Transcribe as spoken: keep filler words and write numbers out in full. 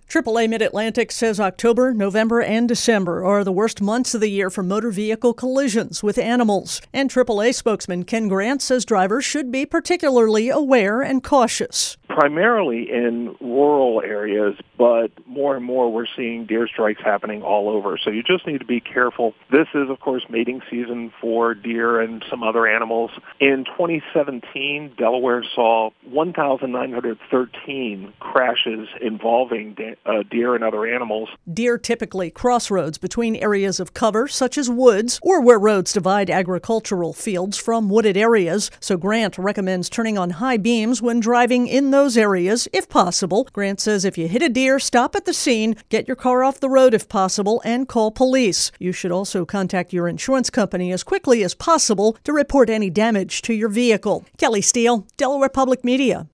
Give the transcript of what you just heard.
triple A Mid-Atlantic says October, November, and December are the worst months of the year for motor vehicle collisions with animals. And triple A spokesman Ken Grant says drivers should be particularly aware and cautious. Primarily in rural areas, but more and more we're seeing deer strikes happening all over. So you just need to be careful. This is, of course, mating season for deer and some other animals. In twenty seventeen, Delaware saw one thousand nine hundred thirteen crashes involving de- uh, deer and other animals. Deer typically cross roads between areas of cover, such as woods, or where roads divide agricultural fields from wooded areas. So Grant recommends turning on high beams when driving in those areas, if possible. Grant says if you hit a deer, stop at the scene, get your car off the road if possible, and call police. You should also contact your insurance company as quickly as possible to report any damage to your vehicle. Kelly Steele, Delaware Public Media.